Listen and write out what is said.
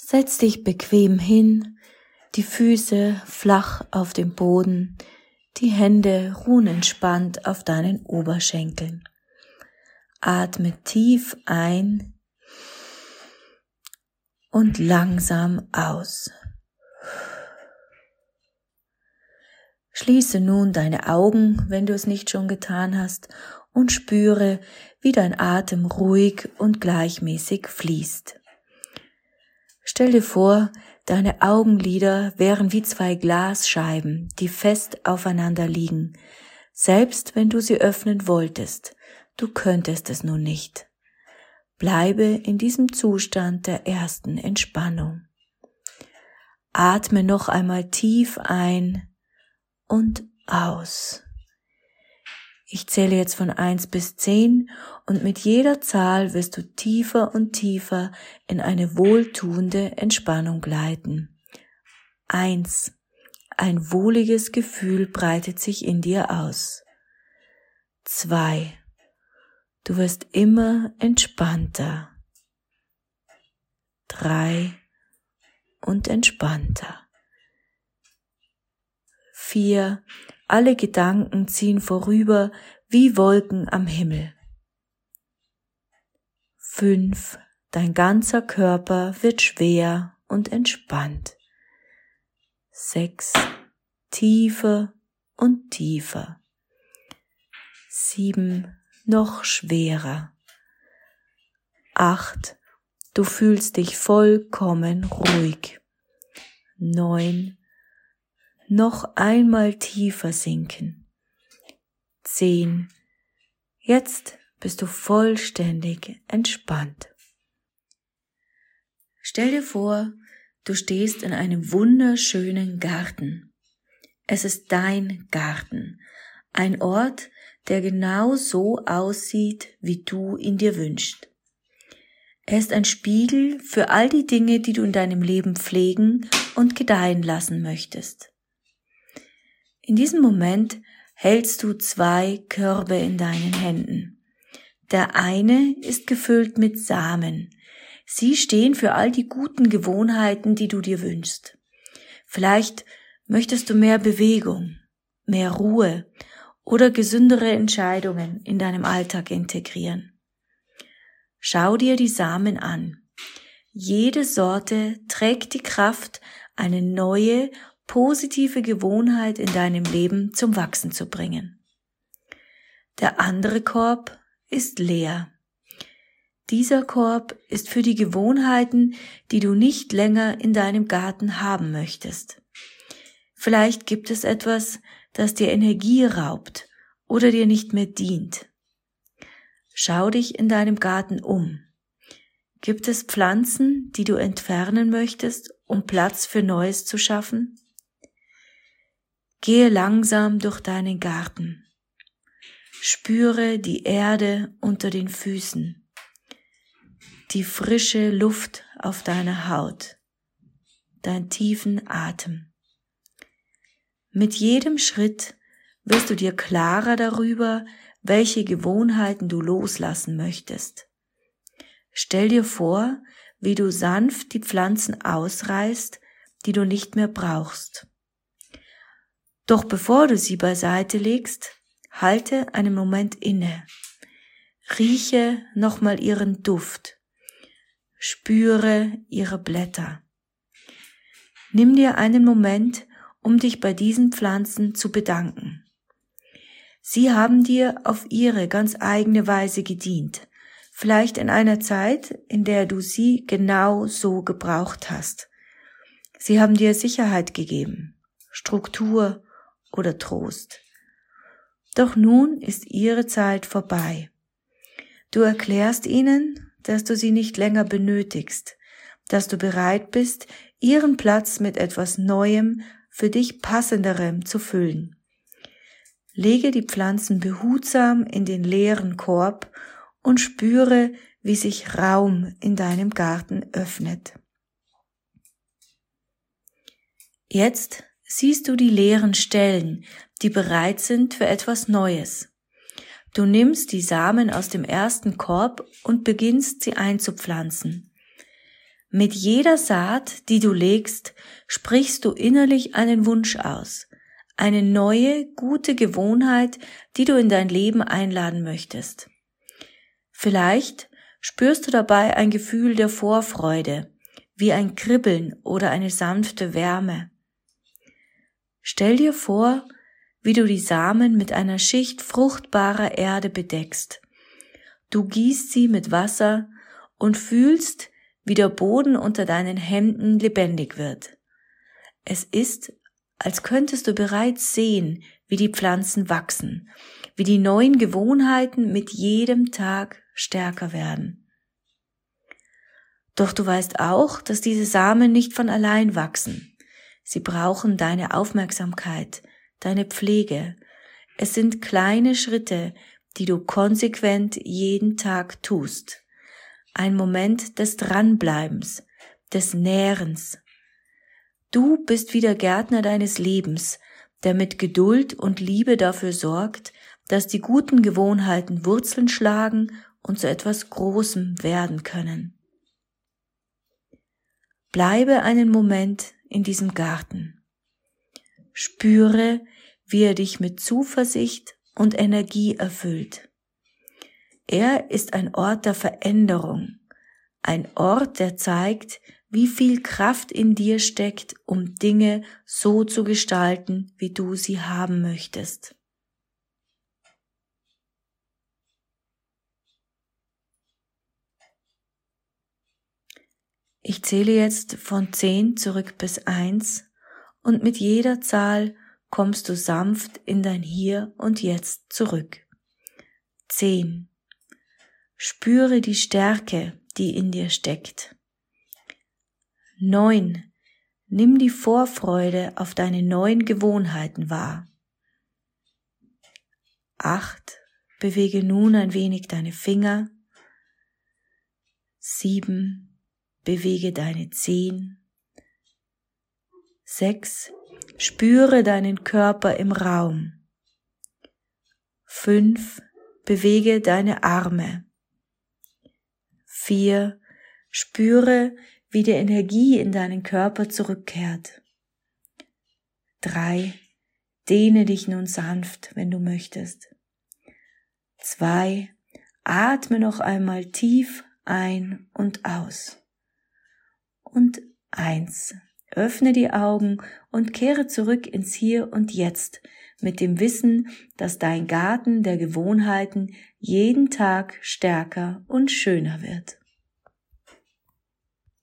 Setz dich bequem hin, die Füße flach auf dem Boden, die Hände ruhen entspannt auf deinen Oberschenkeln. Atme tief ein und langsam aus. Schließe nun deine Augen, wenn du es nicht schon getan hast, und spüre, wie dein Atem ruhig und gleichmäßig fließt. Stell dir vor, deine Augenlider wären wie zwei Glasscheiben, die fest aufeinander liegen, selbst wenn du sie öffnen wolltest, du könntest es nun nicht. Bleibe in diesem Zustand der ersten Entspannung. Atme noch einmal tief ein und aus. Ich zähle jetzt von 1 bis 10 und mit jeder Zahl wirst du tiefer und tiefer in eine wohltuende Entspannung gleiten. 1. Ein wohliges Gefühl breitet sich in dir aus. 2. Du wirst immer entspannter. 3. Und entspannter. 4. Alle Gedanken ziehen vorüber wie Wolken am Himmel. 5. Dein ganzer Körper wird schwer und entspannt. 6. Tiefer und tiefer. 7. Noch schwerer. 8. Du fühlst dich vollkommen ruhig. 9. Noch einmal tiefer sinken. 10. Jetzt bist du vollständig entspannt. Stell dir vor, du stehst in einem wunderschönen Garten. Es ist dein Garten, ein Ort, der genau so aussieht, wie du ihn dir wünschst. Er ist ein Spiegel für all die Dinge, die du in deinem Leben pflegen und gedeihen lassen möchtest. In diesem Moment hältst du 2 Körbe in deinen Händen. Der eine ist gefüllt mit Samen. Sie stehen für all die guten Gewohnheiten, die du dir wünschst. Vielleicht möchtest du mehr Bewegung, mehr Ruhe oder gesündere Entscheidungen in deinem Alltag integrieren. Schau dir die Samen an. Jede Sorte trägt die Kraft, eine neue, positive Gewohnheit in deinem Leben zum Wachsen zu bringen. Der andere Korb ist leer. Dieser Korb ist für die Gewohnheiten, die du nicht länger in deinem Garten haben möchtest. Vielleicht gibt es etwas, das dir Energie raubt oder dir nicht mehr dient. Schau dich in deinem Garten um. Gibt es Pflanzen, die du entfernen möchtest, um Platz für Neues zu schaffen? Gehe langsam durch deinen Garten. Spüre die Erde unter den Füßen, die frische Luft auf deiner Haut, deinen tiefen Atem. Mit jedem Schritt wirst du dir klarer darüber, welche Gewohnheiten du loslassen möchtest. Stell dir vor, wie du sanft die Pflanzen ausreißt, die du nicht mehr brauchst. Doch bevor du sie beiseite legst, halte einen Moment inne. Rieche nochmal ihren Duft. Spüre ihre Blätter. Nimm dir einen Moment, um dich bei diesen Pflanzen zu bedanken. Sie haben dir auf ihre ganz eigene Weise gedient, vielleicht in einer Zeit, in der du sie genau so gebraucht hast. Sie haben dir Sicherheit gegeben, Struktur oder Trost. Doch nun ist ihre Zeit vorbei. Du erklärst ihnen, dass du sie nicht länger benötigst, dass du bereit bist, ihren Platz mit etwas Neuem, für dich Passenderem zu füllen. Lege die Pflanzen behutsam in den leeren Korb und spüre, wie sich Raum in deinem Garten öffnet. Jetzt siehst du die leeren Stellen, die bereit sind für etwas Neues. Du nimmst die Samen aus dem ersten Korb und beginnst sie einzupflanzen. Mit jeder Saat, die du legst, sprichst du innerlich einen Wunsch aus, eine neue, gute Gewohnheit, die du in dein Leben einladen möchtest. Vielleicht spürst du dabei ein Gefühl der Vorfreude, wie ein Kribbeln oder eine sanfte Wärme. Stell dir vor, wie du die Samen mit einer Schicht fruchtbarer Erde bedeckst. Du gießt sie mit Wasser und fühlst, wie der Boden unter deinen Händen lebendig wird. Es ist, als könntest du bereits sehen, wie die Pflanzen wachsen, wie die neuen Gewohnheiten mit jedem Tag stärker werden. Doch du weißt auch, dass diese Samen nicht von allein wachsen. Sie brauchen deine Aufmerksamkeit, deine Pflege. Es sind kleine Schritte, die du konsequent jeden Tag tust. Ein Moment des Dranbleibens, des Nährens. Du bist wie der Gärtner deines Lebens, der mit Geduld und Liebe dafür sorgt, dass die guten Gewohnheiten Wurzeln schlagen und zu etwas Großem werden können. Bleibe einen Moment in diesem Garten. Spüre, wie er dich mit Zuversicht und Energie erfüllt. Er ist ein Ort der Veränderung, ein Ort, der zeigt, wie viel Kraft in dir steckt, um Dinge so zu gestalten, wie du sie haben möchtest. Ich zähle jetzt von 10 zurück bis 1 und mit jeder Zahl kommst du sanft in dein Hier und Jetzt zurück. 10. Spüre die Stärke, die in dir steckt. 9. Nimm die Vorfreude auf deine neuen Gewohnheiten wahr. 8. Bewege nun ein wenig deine Finger. 7. Bewege deine Zehen. 6. Spüre deinen Körper im Raum. 5. Bewege deine Arme. 4. Spüre, wie die Energie in deinen Körper zurückkehrt. 3. Dehne dich nun sanft, wenn du möchtest. 2. Atme noch einmal tief ein und aus. Und 1. Öffne die Augen und kehre zurück ins Hier und Jetzt mit dem Wissen, dass dein Garten der Gewohnheiten jeden Tag stärker und schöner wird.